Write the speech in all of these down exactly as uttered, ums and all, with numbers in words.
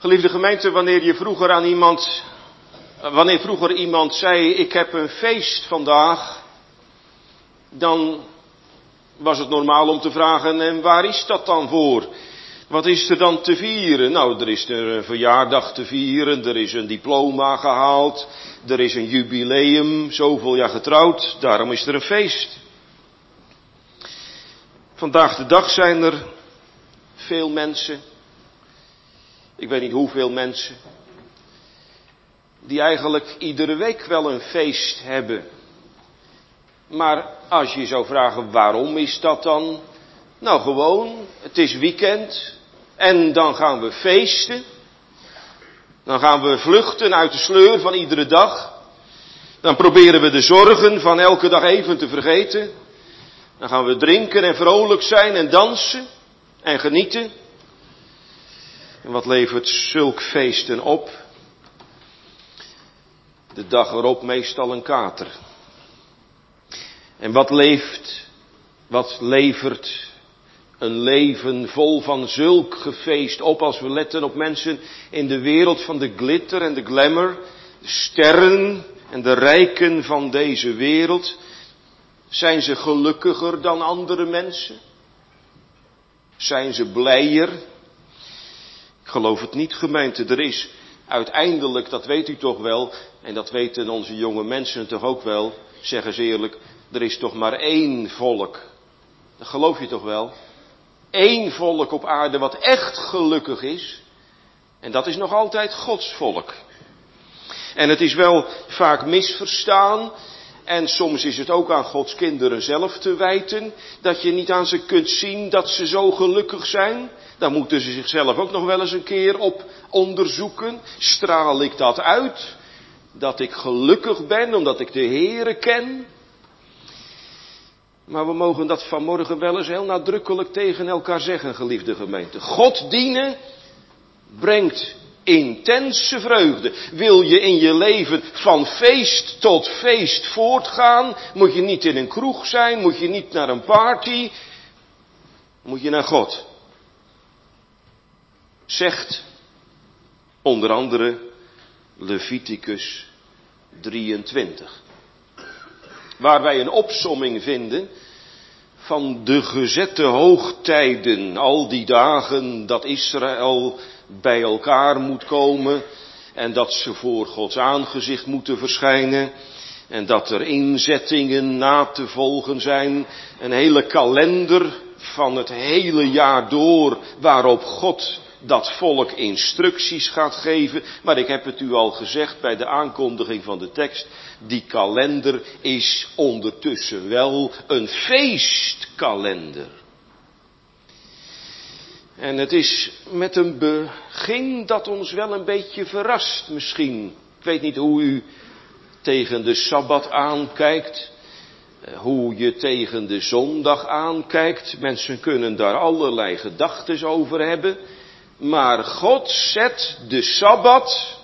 Geliefde gemeente, wanneer je vroeger aan iemand, wanneer vroeger iemand zei, ik heb een feest vandaag, dan was het normaal om te vragen, en waar is dat dan voor? Wat is er dan te vieren? Nou, er is er een verjaardag te vieren, er is een diploma gehaald, er is een jubileum, zoveel jaar getrouwd, daarom is er een feest. Vandaag de dag zijn er veel mensen, ik weet niet hoeveel mensen, die eigenlijk iedere week wel een feest hebben. Maar als je zou vragen, waarom is dat dan? Nou gewoon, het is weekend en dan gaan we feesten. Dan gaan we vluchten uit de sleur van iedere dag. Dan proberen we de zorgen van elke dag even te vergeten. Dan gaan we drinken en vrolijk zijn en dansen en genieten. En wat levert zulk feesten op? De dag erop meestal een kater. En wat leeft, wat levert een leven vol van zulk gefeest op als we letten op mensen in de wereld van de glitter en de glamour, de sterren en de rijken van deze wereld. Zijn ze gelukkiger dan andere mensen? Zijn ze blijer? Ik geloof het niet, gemeente. Er is uiteindelijk, dat weet u toch wel, en dat weten onze jonge mensen toch ook wel, zeggen ze eerlijk, er is toch maar één volk. Dat geloof je toch wel? Eén volk op aarde wat echt gelukkig is. En dat is nog altijd Gods volk. En het is wel vaak misverstaan. En soms is het ook aan Gods kinderen zelf te wijten. Dat je niet aan ze kunt zien dat ze zo gelukkig zijn. Daar moeten ze zichzelf ook nog wel eens een keer op onderzoeken. Straal ik dat uit? Dat ik gelukkig ben omdat ik de Heere ken? Maar we mogen dat vanmorgen wel eens heel nadrukkelijk tegen elkaar zeggen, geliefde gemeente. God dienen brengt intense vreugde. Wil je in je leven van feest tot feest voortgaan, moet je niet in een kroeg zijn, moet je niet naar een party, moet je naar God. Zegt onder andere Leviticus drieëntwintig. Waar wij een opsomming vinden van de gezette hoogtijden, al die dagen dat Israël bij elkaar moet komen en dat ze voor Gods aangezicht moeten verschijnen en dat er inzettingen na te volgen zijn, een hele kalender van het hele jaar door waarop God dat volk instructies gaat geven. Maar ik heb het u al gezegd bij de aankondiging van de tekst. Die kalender is ondertussen wel een feestkalender. En het is met een begin dat ons wel een beetje verrast misschien. Ik weet niet hoe u tegen de Sabbat aankijkt. Hoe je tegen de zondag aankijkt. Mensen kunnen daar allerlei gedachten over hebben. Maar God zet de Sabbat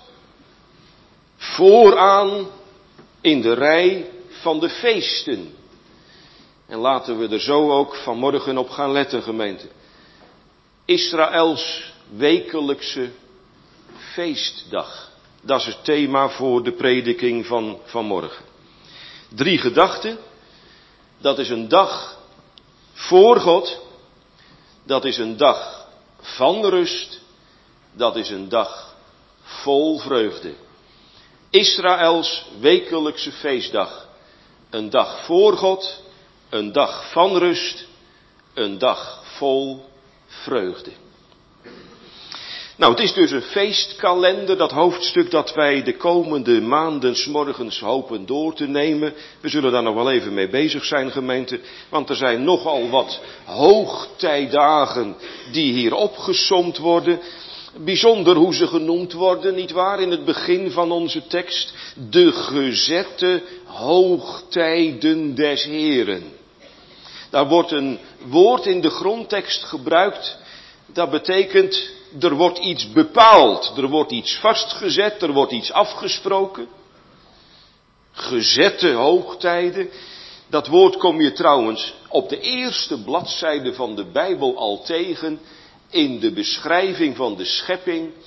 vooraan in de rij van de feesten. En laten we er zo ook vanmorgen op gaan letten, gemeente. Israëls wekelijkse feestdag. Dat is het thema voor de prediking van vanmorgen. Drie gedachten. Dat is een dag voor God. Dat is een dag van rust, dat is een dag vol vreugde. Israëls wekelijkse feestdag. Een dag voor God, een dag van rust, een dag vol vreugde. Nou, het is dus een feestkalender, dat hoofdstuk dat wij de komende maanden 's morgens hopen door te nemen. We zullen daar nog wel even mee bezig zijn, gemeente, want er zijn nogal wat hoogtijdagen die hier opgesomd worden. Bijzonder hoe ze genoemd worden, nietwaar, in het begin van onze tekst. De gezette hoogtijden des Heeren. Daar wordt een woord in de grondtekst gebruikt, dat betekent, er wordt iets bepaald, er wordt iets vastgezet, er wordt iets afgesproken. Gezette hoogtijden, dat woord kom je trouwens op de eerste bladzijde van de Bijbel al tegen, in de beschrijving van de schepping,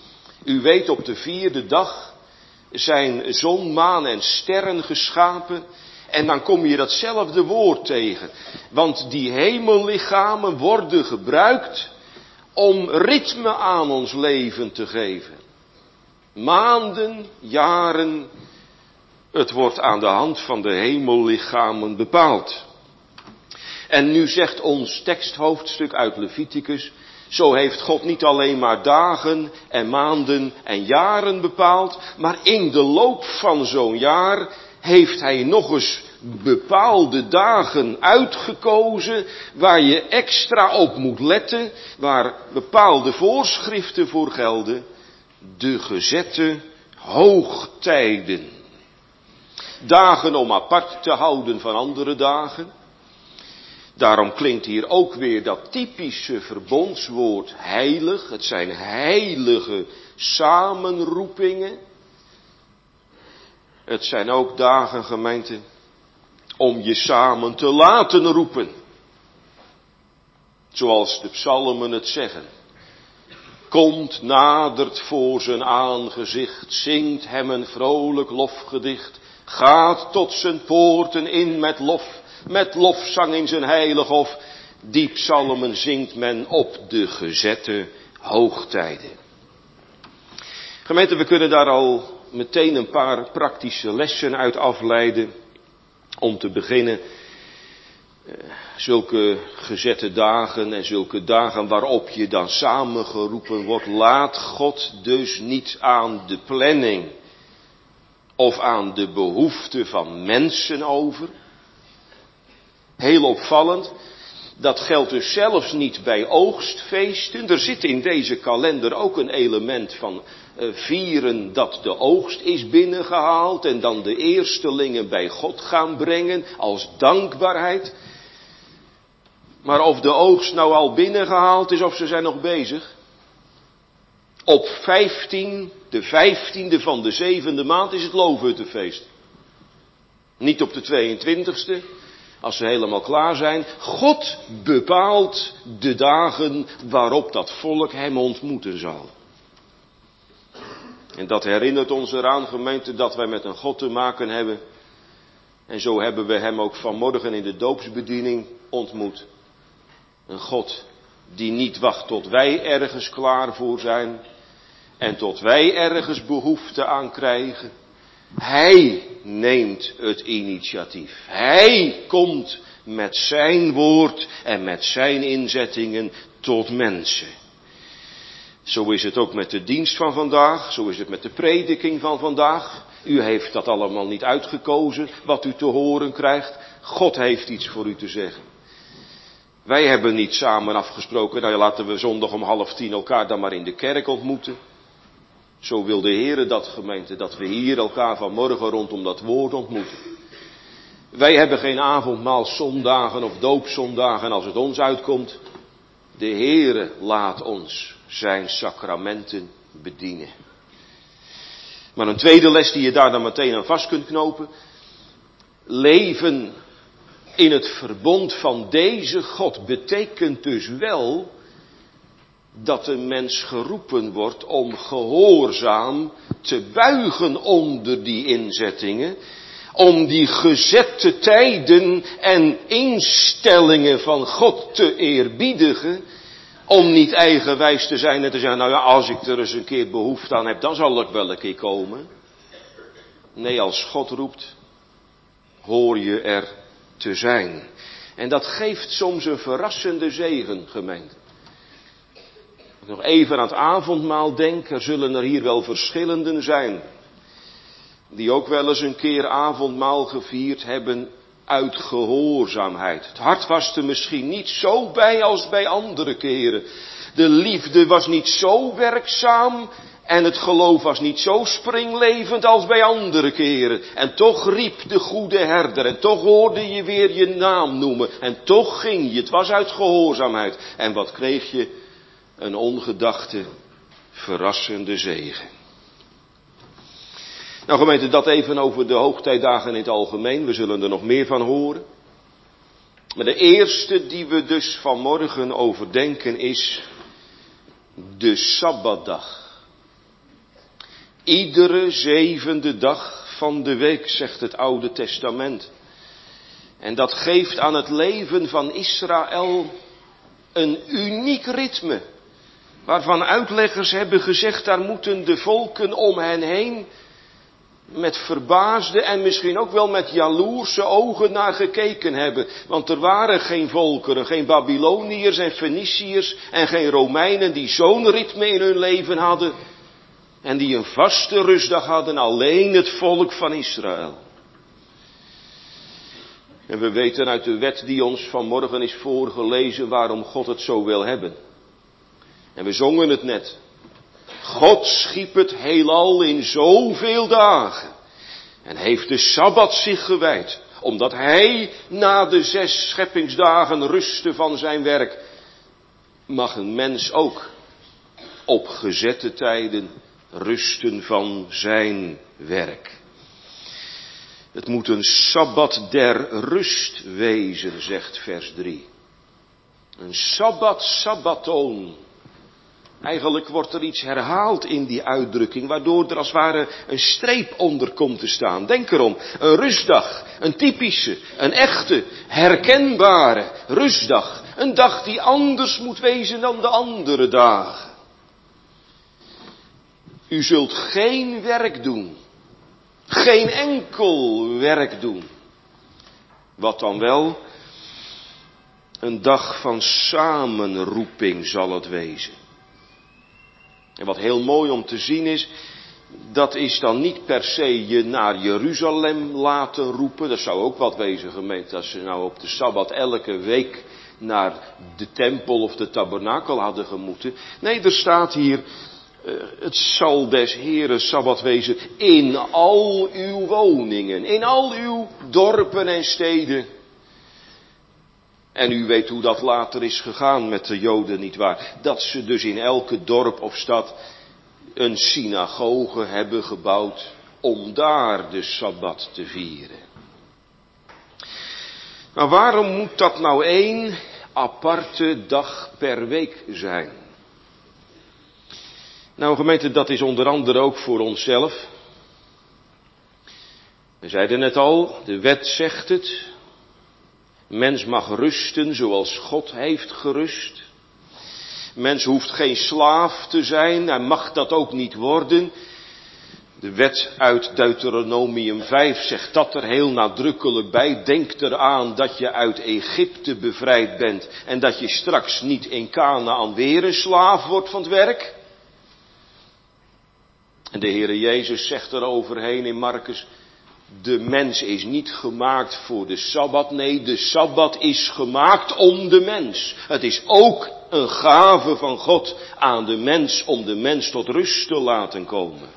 U weet, op de vierde dag zijn zon, maan en sterren geschapen. En dan kom je datzelfde woord tegen. Want die hemellichamen worden gebruikt om ritme aan ons leven te geven. Maanden, jaren, het wordt aan de hand van de hemellichamen bepaald. En nu zegt ons teksthoofdstuk uit Leviticus, zo heeft God niet alleen maar dagen en maanden en jaren bepaald, maar in de loop van zo'n jaar heeft hij nog eens bepaalde dagen uitgekozen waar je extra op moet letten, waar bepaalde voorschriften voor gelden, de gezette hoogtijden. Dagen om apart te houden van andere dagen. Daarom klinkt hier ook weer dat typische verbondswoord heilig. Het zijn heilige samenroepingen. Het zijn ook dagen, gemeente, om je samen te laten roepen. Zoals de psalmen het zeggen. Komt, nadert voor zijn aangezicht, zingt hem een vrolijk lofgedicht. Gaat tot zijn poorten in met lof, met lofzang in zijn heilig hof. Die psalmen zingt men op de gezette hoogtijden. Gemeente, we kunnen daar al meteen een paar praktische lessen uit afleiden. Om te beginnen, zulke gezette dagen en zulke dagen waarop je dan samengeroepen wordt, laat God dus niet aan de planning of aan de behoeften van mensen over. Heel opvallend, dat geldt dus zelfs niet bij oogstfeesten. Er zit in deze kalender ook een element van uh, vieren dat de oogst is binnengehaald en dan de eerstelingen bij God gaan brengen als dankbaarheid. Maar of de oogst nou al binnengehaald is of ze zijn nog bezig. Op vijftien, de vijftiende van de zevende maand is het Loofhuttenfeest. Niet op de tweeëntwintigste. Als ze helemaal klaar zijn. God bepaalt de dagen waarop dat volk hem ontmoeten zal. En dat herinnert ons eraan, gemeente, dat wij met een God te maken hebben. En zo hebben we hem ook vanmorgen in de doopsbediening ontmoet. Een God die niet wacht tot wij ergens klaar voor zijn. En tot wij ergens behoefte aan krijgen. Hij neemt het initiatief. Hij komt met zijn woord en met zijn inzettingen tot mensen. Zo is het ook met de dienst van vandaag. Zo is het met de prediking van vandaag. U heeft dat allemaal niet uitgekozen, wat u te horen krijgt. God heeft iets voor u te zeggen. Wij hebben niet samen afgesproken, nou ja, laten we zondag om half tien elkaar dan maar in de kerk ontmoeten. Zo wil de Heere dat, gemeente, dat we hier elkaar vanmorgen rondom dat woord ontmoeten. Wij hebben geen avondmaalszondagen of doopzondagen als het ons uitkomt. De Heere laat ons zijn sacramenten bedienen. Maar een tweede les die je daar dan meteen aan vast kunt knopen. Leven in het verbond van deze God betekent dus wel dat een mens geroepen wordt om gehoorzaam te buigen onder die inzettingen, om die gezette tijden en instellingen van God te eerbiedigen, om niet eigenwijs te zijn en te zeggen, nou ja, als ik er eens een keer behoefte aan heb, dan zal ik wel een keer komen. Nee, als God roept, hoor je er te zijn. En dat geeft soms een verrassende zegen, gemeente. Nog even aan het avondmaal denk, er zullen er hier wel verschillenden zijn. Die ook wel eens een keer avondmaal gevierd hebben uit gehoorzaamheid. Het hart was er misschien niet zo bij als bij andere keren. De liefde was niet zo werkzaam en het geloof was niet zo springlevend als bij andere keren. En toch riep de goede herder en toch hoorde je weer je naam noemen. En toch ging je, het was uit gehoorzaamheid. En wat kreeg je? Een ongedachte, verrassende zegen. Nou gemeente, dat even over de hoogtijdagen in het algemeen. We zullen er nog meer van horen. Maar de eerste die we dus vanmorgen overdenken is de Sabbatdag. Iedere zevende dag van de week, zegt het Oude Testament. En dat geeft aan het leven van Israël een uniek ritme. Waarvan uitleggers hebben gezegd, daar moeten de volken om hen heen met verbaasde en misschien ook wel met jaloerse ogen naar gekeken hebben. Want er waren geen volkeren, geen Babyloniërs en Feniciërs en geen Romeinen die zo'n ritme in hun leven hadden. En die een vaste rustdag hadden, alleen het volk van Israël. En we weten uit de wet die ons vanmorgen is voorgelezen waarom God het zo wil hebben. En we zongen het net. God schiep het heelal in zoveel dagen. En heeft de Sabbat zich gewijd. Omdat hij na de zes scheppingsdagen rustte van zijn werk. Mag een mens ook op gezette tijden rusten van zijn werk. Het moet een Sabbat der rust wezen, zegt vers drie. Een Sabbat, Sabbaton. Eigenlijk wordt er iets herhaald in die uitdrukking, waardoor er als het ware een streep onder komt te staan. Denk erom, een rustdag, een typische, een echte, herkenbare rustdag. Een dag die anders moet wezen dan de andere dagen. U zult geen werk doen, geen enkel werk doen. Wat dan wel? Een dag van samenroeping zal het wezen. En wat heel mooi om te zien is, dat is dan niet per se je naar Jeruzalem laten roepen. Dat zou ook wat wezen, gemeente, als ze nou op de Sabbat elke week naar de tempel of de tabernakel hadden gemoeten. Nee, er staat hier, uh, het zal des Heeren Sabbat wezen in al uw woningen, in al uw dorpen en steden. En u weet hoe dat later is gegaan met de Joden, nietwaar? Dat ze dus in elke dorp of stad een synagoge hebben gebouwd om daar de Sabbat te vieren. Maar waarom moet dat nou één aparte dag per week zijn? Nou gemeente, dat is onder andere ook voor onszelf. We zeiden het al, de wet zegt het. Mens mag rusten zoals God heeft gerust. Mens hoeft geen slaaf te zijn, hij mag dat ook niet worden. De wet uit Deuteronomium vijf zegt dat er heel nadrukkelijk bij. Denk eraan dat je uit Egypte bevrijd bent en dat je straks niet in Kanaan weer een slaaf wordt van het werk. En de Heere Jezus zegt er overheen in Marcus, de mens is niet gemaakt voor de Sabbat, nee, de Sabbat is gemaakt om de mens. Het is ook een gave van God aan de mens om de mens tot rust te laten komen.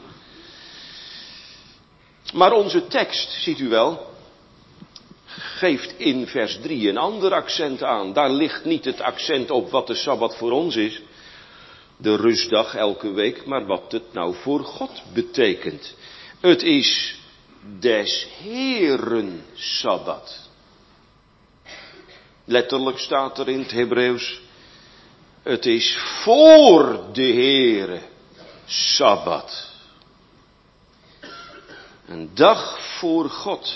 Maar onze tekst, ziet u wel, geeft in vers drie een ander accent aan. Daar ligt niet het accent op wat de Sabbat voor ons is, de rustdag elke week, maar wat het nou voor God betekent. Het is des Heeren Sabbat. Letterlijk staat er in het Hebreeuws, het is voor de Heere Sabbat. Een dag voor God.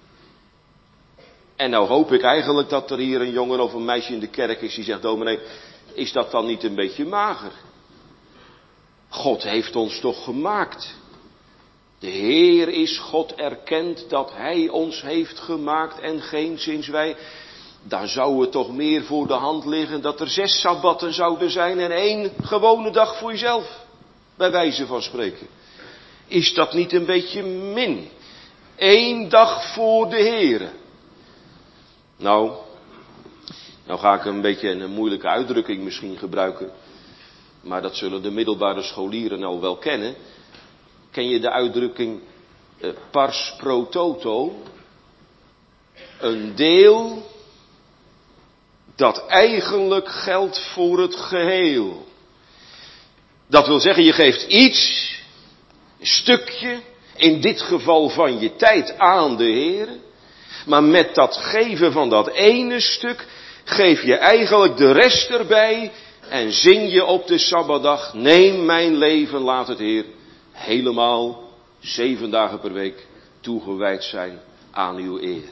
En nou hoop ik eigenlijk dat er hier een jongen of een meisje in de kerk is die zegt, dominee, is dat dan niet een beetje mager? God heeft ons toch gemaakt. De Heer is God, erkend dat Hij ons heeft gemaakt en geenszins wij. Dan zou het toch meer voor de hand liggen dat er zes sabbatten zouden zijn en één gewone dag voor jezelf. Bij wijze van spreken. Is dat niet een beetje min? Eén dag voor de Heer. Nou, nou ga ik een beetje een moeilijke uitdrukking misschien gebruiken. Maar dat zullen de middelbare scholieren al wel kennen. Ken je de uitdrukking uh, pars pro toto? Een deel dat eigenlijk geldt voor het geheel. Dat wil zeggen, je geeft iets, een stukje, in dit geval van je tijd aan de Heer. Maar met dat geven van dat ene stuk geef je eigenlijk de rest erbij en zing je op de Sabbatdag, neem mijn leven, laat het Heer helemaal, zeven dagen per week, toegewijd zijn aan uw eer.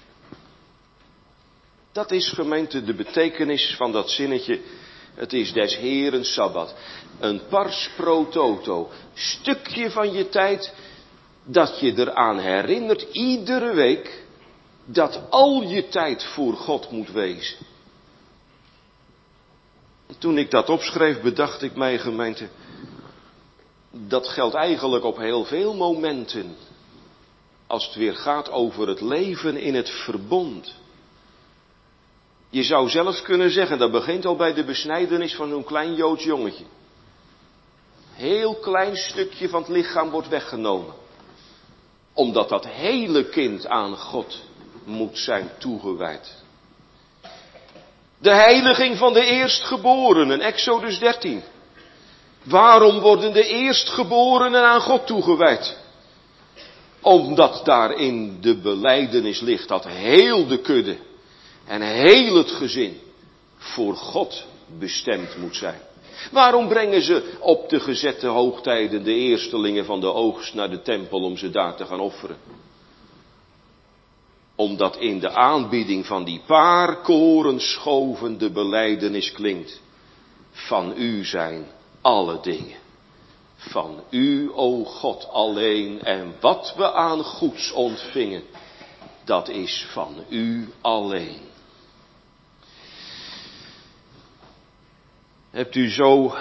Dat is, gemeente, de betekenis van dat zinnetje. Het is des Heeren Sabbat. Een pars pro toto. Stukje van je tijd dat je eraan herinnert, iedere week, dat al je tijd voor God moet wezen. Toen ik dat opschreef, bedacht ik mij, gemeente, dat geldt eigenlijk op heel veel momenten. Als het weer gaat over het leven in het verbond. Je zou zelfs kunnen zeggen, dat begint al bij de besnijdenis van zo'n klein Joods jongetje. Heel klein stukje van het lichaam wordt weggenomen. Omdat dat hele kind aan God moet zijn toegewijd. De heiliging van de eerstgeborenen, Exodus dertien. Waarom worden de eerstgeborenen aan God toegewijd? Omdat daarin de belijdenis ligt dat heel de kudde en heel het gezin voor God bestemd moet zijn. Waarom brengen ze op de gezette hoogtijden de eerstelingen van de oogst naar de tempel om ze daar te gaan offeren? Omdat in de aanbieding van die paar korenschoven de belijdenis klinkt. Van u zijn alle dingen. Van u, o God, alleen. En wat we aan goeds ontvingen, dat is van u alleen. Hebt u zo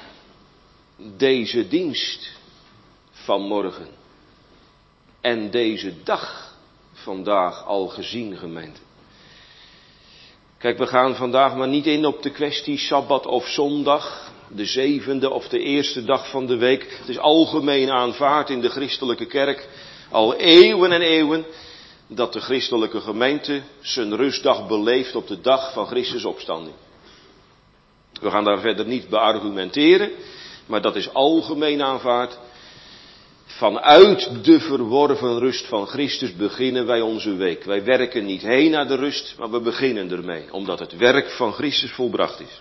deze dienst van morgen en deze dag vandaag al gezien, gemeente? Kijk, we gaan vandaag maar niet in op de kwestie Sabbat of zondag, de zevende of de eerste dag van de week. Het is algemeen aanvaard in de christelijke kerk, al eeuwen en eeuwen, dat de christelijke gemeente zijn rustdag beleeft op de dag van Christus opstanding. We gaan daar verder niet beargumenteren, maar dat is algemeen aanvaard. Vanuit de verworven rust van Christus beginnen wij onze week. Wij werken niet heen naar de rust, maar we beginnen ermee, omdat het werk van Christus volbracht is.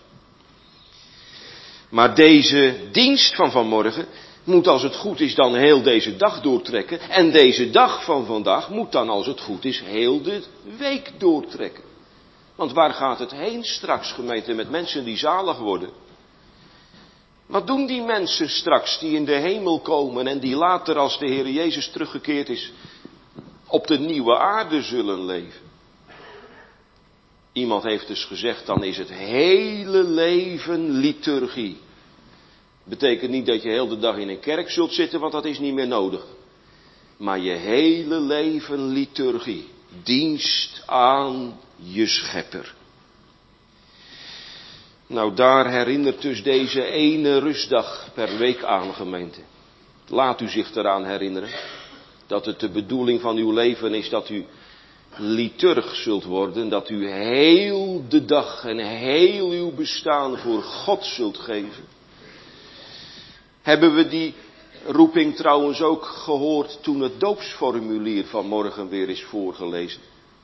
Maar deze dienst van vanmorgen moet, als het goed is, dan heel deze dag doortrekken. En deze dag van vandaag moet dan, als het goed is, heel de week doortrekken. Want waar gaat het heen straks, gemeente, met mensen die zalig worden? Wat doen die mensen straks die in de hemel komen en die later, als de Heer Jezus teruggekeerd is, op de nieuwe aarde zullen leven? Iemand heeft dus gezegd, dan is het hele leven liturgie. Betekent niet dat je heel de dag in een kerk zult zitten, want dat is niet meer nodig. Maar je hele leven liturgie. Dienst aan je schepper. Nou, daar herinnert dus deze ene rustdag per week aan, gemeente. Laat u zich eraan herinneren dat het de bedoeling van uw leven is dat u liturg zult worden. Dat u heel de dag en heel uw bestaan voor God zult geven. Hebben we die roeping trouwens ook gehoord toen het doopsformulier van morgen weer is voorgelezen?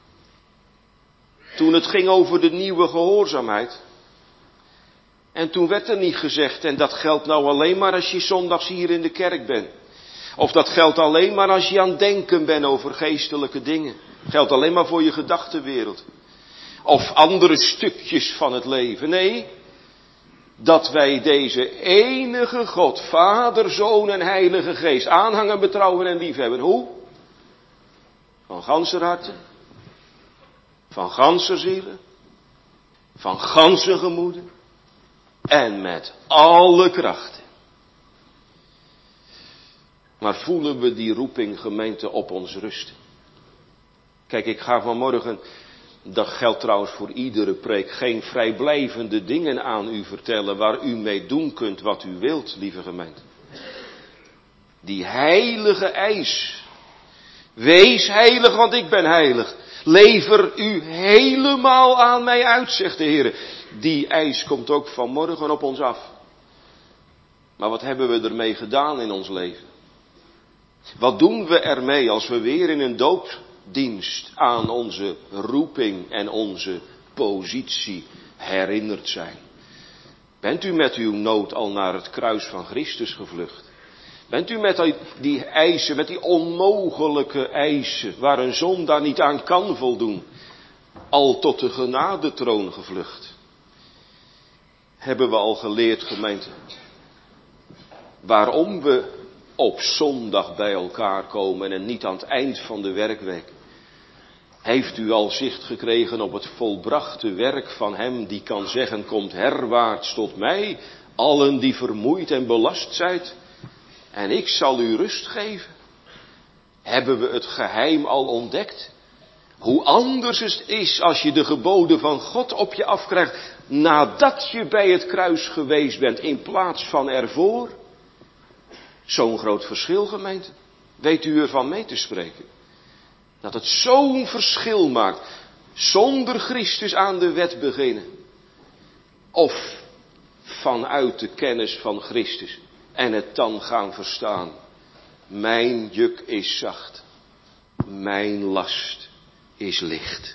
Toen het ging over de nieuwe gehoorzaamheid. En toen werd er niet gezegd, en dat geldt nou alleen maar als je zondags hier in de kerk bent. Of dat geldt alleen maar als je aan het denken bent over geestelijke dingen. Geldt alleen maar voor je gedachtenwereld. Of andere stukjes van het leven. Nee, dat wij deze enige God, Vader, Zoon en Heilige Geest aanhangen, betrouwen en liefhebben. Hoe? Van ganser harte. Van ganser zielen. Van ganse gemoeden. En met alle krachten. Maar voelen we die roeping, gemeente, op ons rusten? Kijk, ik ga vanmorgen, dat geldt trouwens voor iedere preek, geen vrijblijvende dingen aan u vertellen waar u mee doen kunt wat u wilt, lieve gemeente. Die heilige eis. Wees heilig, want ik ben heilig. Lever u helemaal aan mij uit, zegt de Heer. Die eis komt ook vanmorgen op ons af. Maar wat hebben we ermee gedaan in ons leven? Wat doen we ermee als we weer in een doopdienst aan onze roeping en onze positie herinnerd zijn? Bent u met uw nood al naar het kruis van Christus gevlucht? Bent u met die, die eisen, met die onmogelijke eisen, waar een zondaar niet aan kan voldoen, al tot de genadetroon gevlucht? Hebben we al geleerd, gemeente, waarom we op zondag bij elkaar komen en niet aan het eind van de werkweek? Heeft u al zicht gekregen op het volbrachte werk van hem die kan zeggen, komt herwaarts tot mij, allen die vermoeid en belast zijt, en ik zal u rust geven? Hebben we het geheim al ontdekt? Hoe anders het is als je de geboden van God op je afkrijgt nadat je bij het kruis geweest bent in plaats van ervoor? Zo'n groot verschil, gemeente. Weet u ervan mee te spreken? Dat het zo'n verschil maakt. Zonder Christus aan de wet beginnen. Of vanuit de kennis van Christus. En het dan gaan verstaan. Mijn juk is zacht. Mijn last is licht.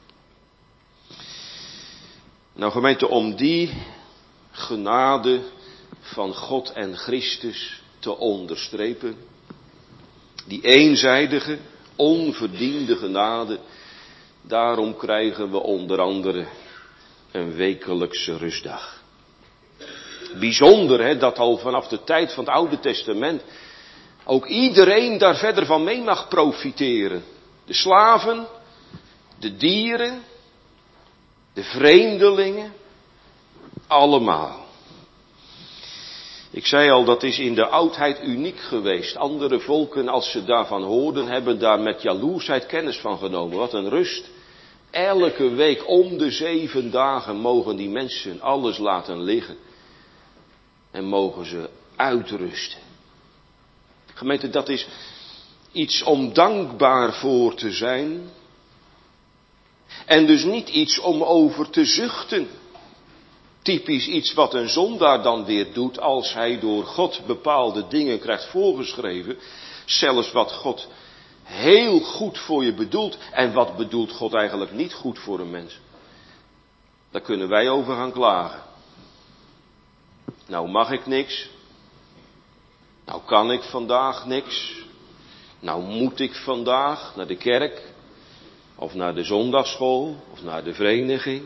Nou gemeente, om die genade van God en Christus te onderstrepen. Die eenzijdige, onverdiende genade. Daarom krijgen we onder andere een wekelijkse rustdag. Bijzonder hè, dat al vanaf de tijd van het Oude Testament ook iedereen daar verder van mee mag profiteren. De slaven, de dieren, de vreemdelingen, allemaal. Ik zei al, dat is in de oudheid uniek geweest. Andere volken, als ze daarvan hoorden, hebben daar met jaloersheid kennis van genomen. Wat een rust. Elke week om de zeven dagen mogen die mensen alles laten liggen. En mogen ze uitrusten. Gemeente, dat is iets om dankbaar voor te zijn. En dus niet iets om over te zuchten. Typisch iets wat een zondaar dan weer doet als hij door God bepaalde dingen krijgt voorgeschreven. Zelfs wat God heel goed voor je bedoelt. En wat bedoelt God eigenlijk niet goed voor een mens? Daar kunnen wij over gaan klagen. Nou mag ik niks. Nou kan ik vandaag niks. Nou moet ik vandaag naar de kerk. Of naar de zondagsschool. Of naar de vereniging.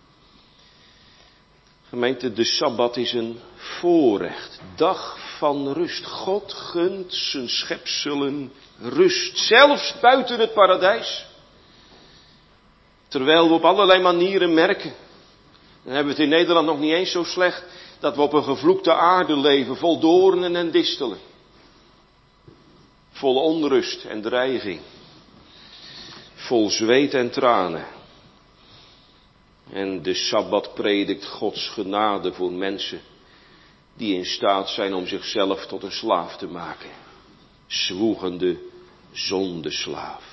Gemeente, de Sabbat is een voorrecht. Dag van rust. God gunt zijn schepselen rust. Zelfs buiten het paradijs. Terwijl we op allerlei manieren merken. Dan hebben we het in Nederland nog niet eens zo slecht. Dat we op een gevloekte aarde leven. Vol doornen en distelen. Vol onrust en dreiging. Vol zweet en tranen. En de Sabbat predikt Gods genade voor mensen die in staat zijn om zichzelf tot een slaaf te maken. Zwoegende zondeslaaf.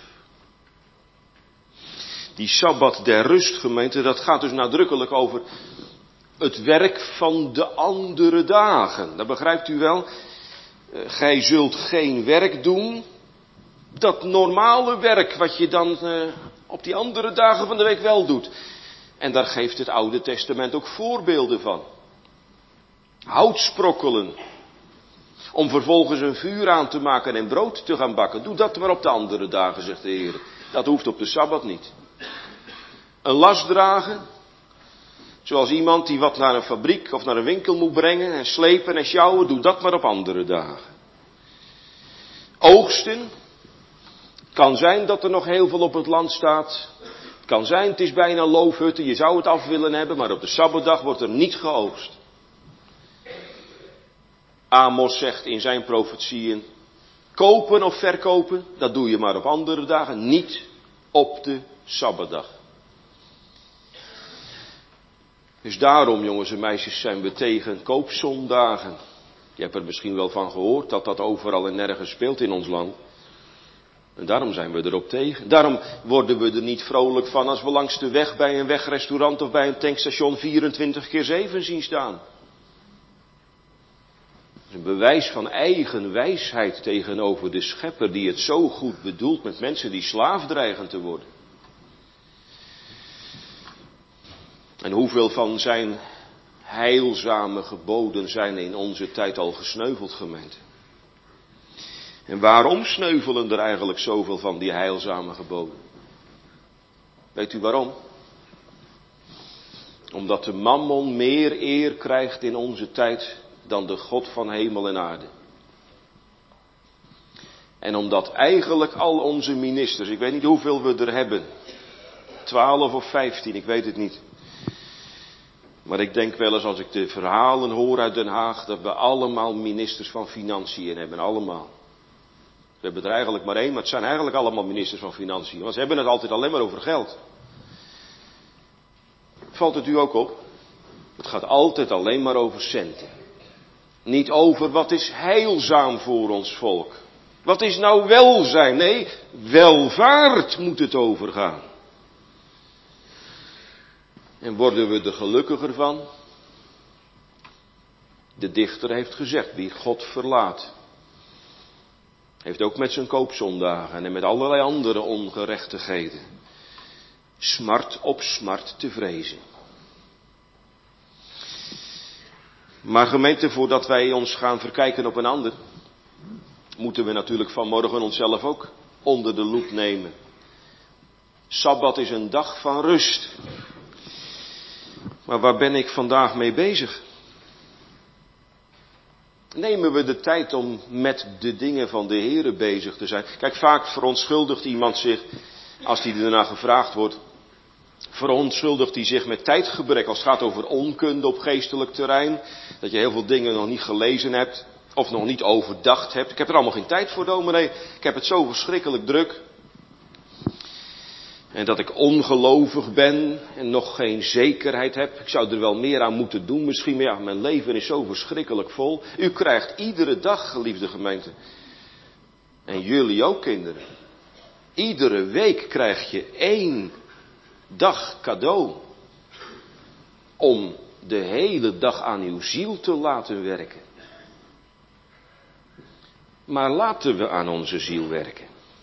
Die Sabbat der rust, gemeente, dat gaat dus nadrukkelijk over het werk van de andere dagen. Dat begrijpt u wel. Gij zult geen werk doen. Dat normale werk wat je dan uh, op die andere dagen van de week wel doet. En daar geeft het Oude Testament ook voorbeelden van. Hout sprokkelen. Om vervolgens een vuur aan te maken en brood te gaan bakken. Doe dat maar op de andere dagen, zegt de Heer. Dat hoeft op de Sabbat niet. Een last dragen. Zoals iemand die wat naar een fabriek of naar een winkel moet brengen en slepen en sjouwen. Doe dat maar op andere dagen. Oogsten. Kan zijn dat er nog heel veel op het land staat. Kan zijn, het is bijna loofhutten, je zou het af willen hebben, maar op de Sabbatdag wordt er niet geoogst. Amos zegt in zijn profetieën, kopen of verkopen, dat doe je maar op andere dagen, niet op de Sabbatdag. Dus daarom, jongens en meisjes, zijn we tegen koopzondagen. Je hebt er misschien wel van gehoord dat dat overal en nergens speelt in ons land. En daarom zijn we erop tegen. Daarom worden we er niet vrolijk van als we langs de weg bij een wegrestaurant of bij een tankstation vierentwintig keer zeven zien staan. Dat is een bewijs van eigen wijsheid tegenover de Schepper die het zo goed bedoelt met mensen die slaaf dreigen te worden. En hoeveel van zijn heilzame geboden zijn in onze tijd al gesneuveld, gemeente? En waarom sneuvelen er eigenlijk zoveel van die heilzame geboden? Weet u waarom? Omdat de mammon meer eer krijgt in onze tijd dan de God van hemel en aarde. En omdat eigenlijk al onze ministers, ik weet niet hoeveel we er hebben, twaalf of vijftien, ik weet het niet. Maar ik denk wel eens als ik de verhalen hoor uit Den Haag, dat we allemaal ministers van Financiën hebben, allemaal. We hebben er eigenlijk maar één, maar het zijn eigenlijk allemaal ministers van Financiën, want ze hebben het altijd alleen maar over geld. Valt het u ook op? Het gaat altijd alleen maar over centen. Niet over wat is heilzaam voor ons volk. Wat is nou welzijn? Nee, welvaart moet het over gaan. En worden we er gelukkiger van? De dichter heeft gezegd, wie God verlaat, heeft ook met zijn koopzondagen en met allerlei andere ongerechtigheden smart op smart te vrezen. Maar gemeente, voordat wij ons gaan verkijken op een ander, moeten we natuurlijk vanmorgen onszelf ook onder de loep nemen. Sabbat is een dag van rust. Maar waar ben ik vandaag mee bezig? Nemen we de tijd om met de dingen van de Here bezig te zijn? Kijk, vaak verontschuldigt iemand zich, als hij ernaar gevraagd wordt, verontschuldigt hij zich met tijdgebrek als het gaat over onkunde op geestelijk terrein. Dat je heel veel dingen nog niet gelezen hebt of nog niet overdacht hebt. Ik heb er allemaal geen tijd voor, dominee. Ik heb het zo verschrikkelijk druk. En dat ik ongelovig ben en nog geen zekerheid heb. Ik zou er wel meer aan moeten doen misschien, maar ja, mijn leven is zo verschrikkelijk vol. U krijgt iedere dag, geliefde gemeente, en jullie ook kinderen, iedere week krijg je één dag cadeau om de hele dag aan uw ziel te laten werken. Maar laten we aan onze ziel werken.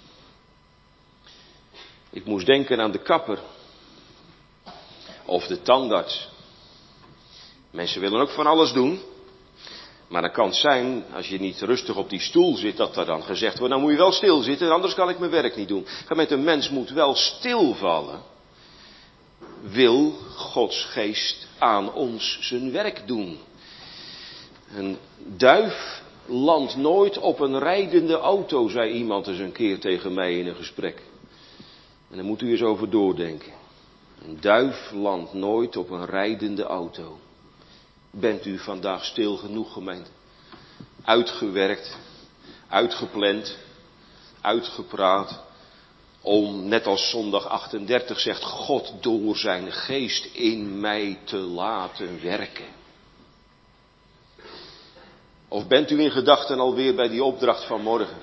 Ik moest denken aan de kapper of de tandarts. Mensen willen ook van alles doen. Maar dan kan het zijn, als je niet rustig op die stoel zit, dat er dan gezegd wordt, nou moet je wel stilzitten, anders kan ik mijn werk niet doen. Met een mens moet wel stilvallen. Wil Gods geest aan ons zijn werk doen. Een duif landt nooit op een rijdende auto, zei iemand eens een keer tegen mij in een gesprek. En daar moet u eens over doordenken. Een duif landt nooit op een rijdende auto. Bent u vandaag stil genoeg, gemeente? Uitgewerkt, uitgepland, uitgepraat. Om, net als zondag achtendertig zegt, God door zijn geest in mij te laten werken. Of bent u in gedachten alweer bij die opdracht van morgen?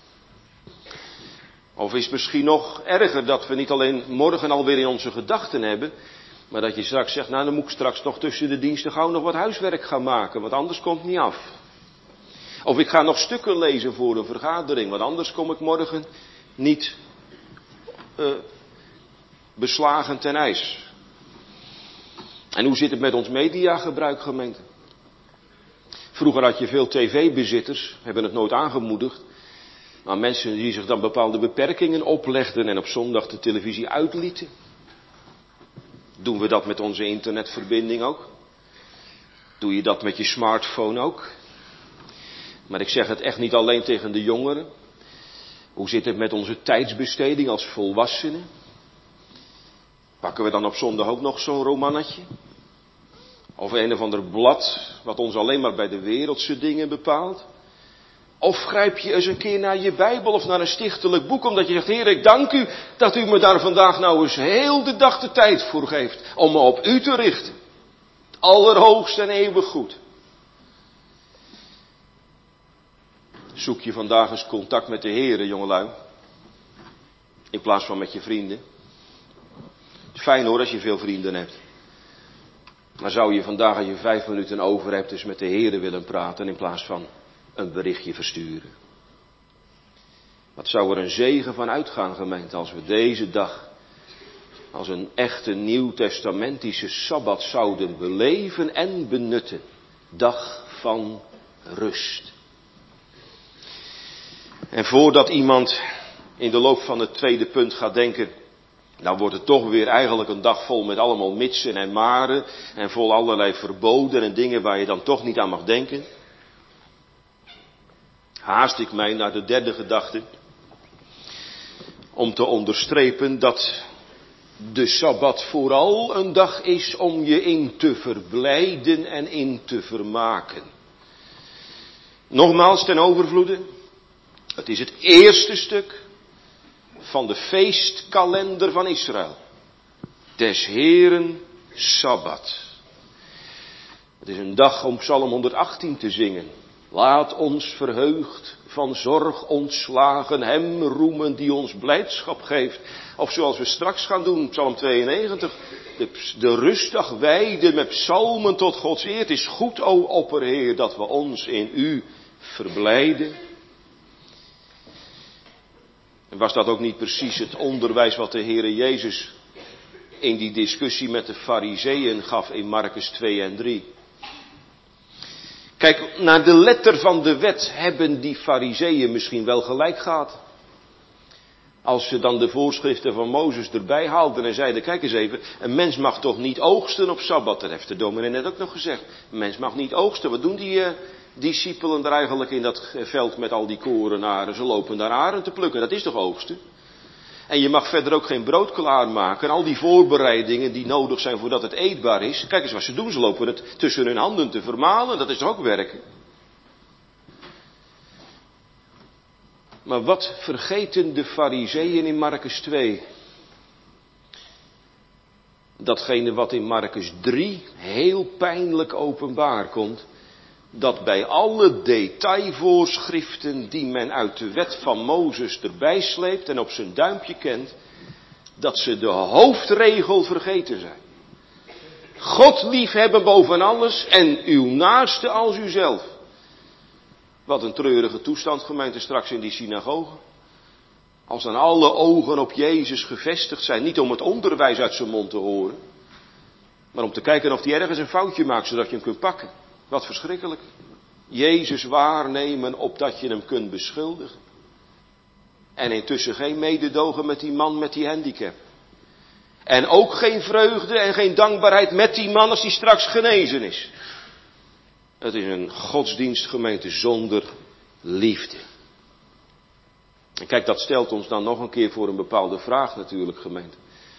Of is het misschien nog erger dat we niet alleen morgen alweer in onze gedachten hebben, maar dat je straks zegt, nou dan moet ik straks nog tussen de diensten gauw nog wat huiswerk gaan maken, want anders komt het niet af. Of ik ga nog stukken lezen voor een vergadering, want anders kom ik morgen niet uh, beslagen ten ijs. En hoe zit het met ons mediagebruik, gemeente? Vroeger had je veel tv-bezitters, hebben het nooit aangemoedigd. Maar mensen die zich dan bepaalde beperkingen oplegden en op zondag de televisie uitlieten. Doen we dat met onze internetverbinding ook? Doe je dat met je smartphone ook? Maar ik zeg het echt niet alleen tegen de jongeren. Hoe zit het met onze tijdsbesteding als volwassenen? Pakken we dan op zondag ook nog zo'n romannetje? Of een of ander blad wat ons alleen maar bij de wereldse dingen bepaalt? Of grijp je eens een keer naar je Bijbel of naar een stichtelijk boek, omdat je zegt, Heer, ik dank u dat u me daar vandaag nou eens heel de dag de tijd voor geeft om me op u te richten. Allerhoogst en eeuwig goed. Zoek je vandaag eens contact met de Heer, jongelui, in plaats van met je vrienden. Het is fijn hoor als je veel vrienden hebt. Maar zou je vandaag, als je vijf minuten over hebt, eens met de Heer willen praten in plaats van een berichtje versturen. Wat zou er een zegen van uitgaan, gemeente, als we deze dag als een echte nieuwtestamentische Sabbat zouden beleven en benutten. Dag van rust. En voordat iemand in de loop van het tweede punt gaat denken, nou wordt het toch weer eigenlijk een dag vol met allemaal mitsen en maren en vol allerlei verboden en dingen waar je dan toch niet aan mag denken. Haast ik mij naar de derde gedachte om te onderstrepen dat de Sabbat vooral een dag is om je in te verblijden en in te vermaken. Nogmaals ten overvloede, het is het eerste stuk van de feestkalender van Israël. Des Heeren Sabbat. Het is een dag om Psalm honderdachttien te zingen. Laat ons verheugd van zorg ontslagen hem roemen die ons blijdschap geeft. Of zoals we straks gaan doen, Psalm tweeënnegentig. De, de rustdag wijden met psalmen tot Gods eer. Het is goed, o opperheer, dat we ons in u verblijden. En was dat ook niet precies het onderwijs wat de Heere Jezus in die discussie met de Farizeeën gaf in Markus twee en drie? Kijk, naar de letter van de wet hebben die Farizeeën misschien wel gelijk gehad. Als ze dan de voorschriften van Mozes erbij haalden en zeiden, kijk eens even, een mens mag toch niet oogsten op Sabbat, dat heeft de dominee net ook nog gezegd. Een mens mag niet oogsten, wat doen die uh, discipelen er eigenlijk in dat veld met al die korenaren? Ze lopen daar aren te plukken, dat is toch oogsten? En je mag verder ook geen brood klaarmaken. En al die voorbereidingen die nodig zijn voordat het eetbaar is. Kijk eens wat ze doen, ze lopen het tussen hun handen te vermalen, dat is toch ook werken? Maar wat vergeten de Farizeeën in Markus twee? Datgene wat in Markus drie heel pijnlijk openbaar komt. Dat bij alle detailvoorschriften die men uit de wet van Mozes erbij sleept en op zijn duimpje kent, dat ze de hoofdregel vergeten zijn. God liefhebben boven alles en uw naaste als uzelf. Wat een treurige toestand, gemeente, straks in die synagoge. Als dan alle ogen op Jezus gevestigd zijn, niet om het onderwijs uit zijn mond te horen, maar om te kijken of hij ergens een foutje maakt, zodat je hem kunt pakken. Wat verschrikkelijk. Jezus waarnemen opdat je hem kunt beschuldigen. En intussen geen mededogen met die man met die handicap. En ook geen vreugde en geen dankbaarheid met die man als die straks genezen is. Het is een godsdienstgemeente zonder liefde. En kijk, dat stelt ons dan nog een keer voor een bepaalde vraag natuurlijk, gemeente.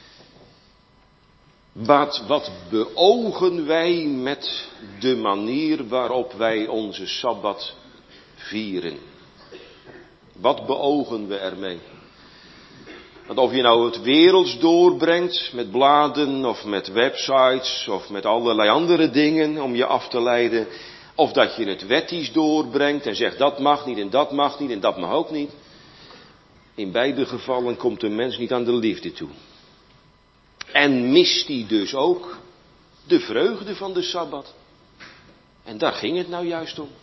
Wat, wat beogen wij met de manier waarop wij onze Sabbat vieren? Wat beogen we ermee? Want of je nou het werelds doorbrengt met bladen of met websites of met allerlei andere dingen om je af te leiden. Of dat je het wettisch doorbrengt en zegt dat mag niet en dat mag niet en dat mag ook niet. In beide gevallen komt de mens niet aan de liefde toe. En mist hij dus ook de vreugde van de Sabbat. En daar ging het nou juist om.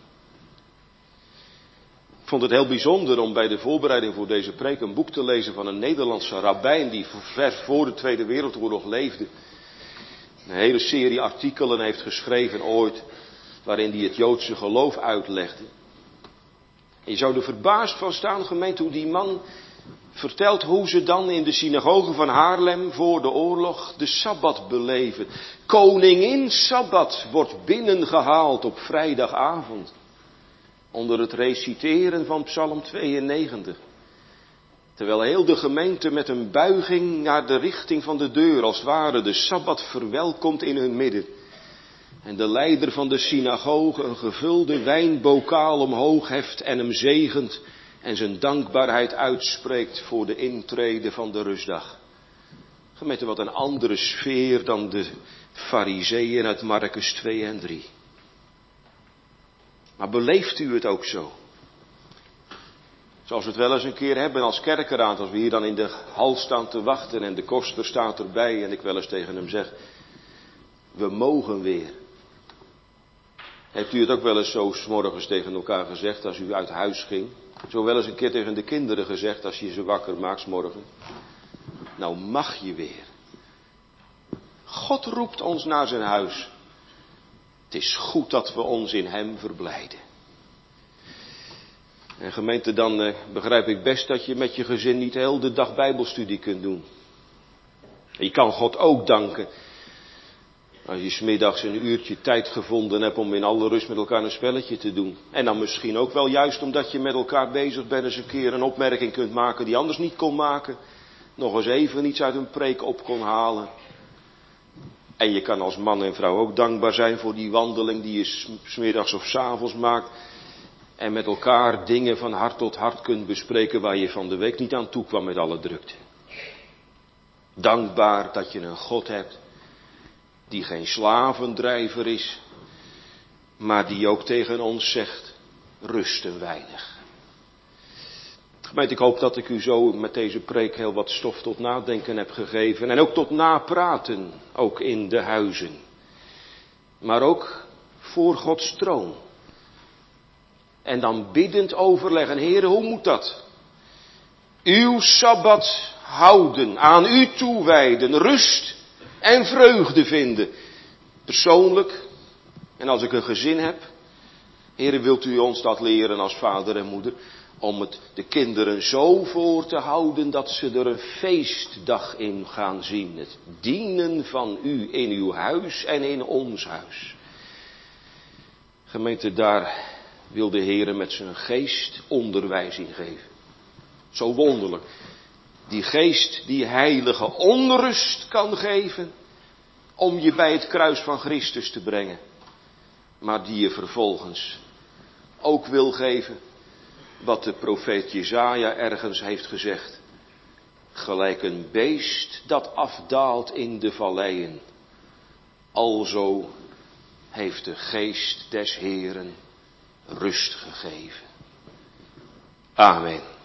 Ik vond het heel bijzonder om bij de voorbereiding voor deze preek een boek te lezen van een Nederlandse rabbijn die ver voor de Tweede Wereldoorlog leefde. Een hele serie artikelen heeft geschreven ooit waarin hij het Joodse geloof uitlegde. En je zou er verbaasd van staan, gemeente, hoe die man vertelt hoe ze dan in de synagoge van Haarlem voor de oorlog de Sabbat beleven. Koningin Sabbat wordt binnengehaald op vrijdagavond. Onder het reciteren van Psalm tweeënnegentig. Terwijl heel de gemeente met een buiging naar de richting van de deur, als het ware, de Sabbat verwelkomt in hun midden. En de leider van de synagoge een gevulde wijnbokaal omhoog heft en hem zegent en zijn dankbaarheid uitspreekt voor de intrede van de rustdag. Gemeente, wat een andere sfeer dan de Farizeeën uit Markus twee en drie. Maar beleeft u het ook zo? Zoals we het wel eens een keer hebben als kerkeraad, als we hier dan in de hal staan te wachten en de koster staat erbij en ik wel eens tegen hem zeg, we mogen weer. Heeft u het ook wel eens zo 's morgens tegen elkaar gezegd als u uit huis ging? Zo wel eens een keer tegen de kinderen gezegd als je ze wakker maakt 's morgen. Nou mag je weer. God roept ons naar zijn huis. Het is goed dat we ons in hem verblijden. En gemeente, dan eh, begrijp ik best dat je met je gezin niet heel de dag bijbelstudie kunt doen. Je kan God ook danken als je 's middags een uurtje tijd gevonden hebt om in alle rust met elkaar een spelletje te doen. En dan misschien ook wel juist omdat je met elkaar bezig bent eens een keer een opmerking kunt maken die anders niet kon maken. Nog eens even iets uit een preek op kon halen. En je kan als man en vrouw ook dankbaar zijn voor die wandeling die je 's middags of 's avonds maakt. En met elkaar dingen van hart tot hart kunt bespreken waar je van de week niet aan toe kwam met alle drukte. Dankbaar dat je een God hebt die geen slavendrijver is, maar die ook tegen ons zegt, rust een weinig. Gemeente, ik hoop dat ik u zo met deze preek heel wat stof tot nadenken heb gegeven. En ook tot napraten, ook in de huizen. Maar ook voor Gods troon. En dan biddend overleggen, Heere, hoe moet dat? Uw Sabbat houden, aan u toewijden, rust en vreugde vinden. Persoonlijk, en als ik een gezin heb, Heere, wilt u ons dat leren als vader en moeder, om het de kinderen zo voor te houden dat ze er een feestdag in gaan zien. Het dienen van u in uw huis en in ons huis. Gemeente, daar wil de Heere met zijn geest onderwijs in geven. Zo wonderlijk. Die geest die heilige onrust kan geven om je bij het kruis van Christus te brengen. Maar die je vervolgens ook wil geven wat de profeet Jesaja ergens heeft gezegd. Gelijk een beest dat afdaalt in de valleien. Alzo heeft de geest des Heeren rust gegeven. Amen.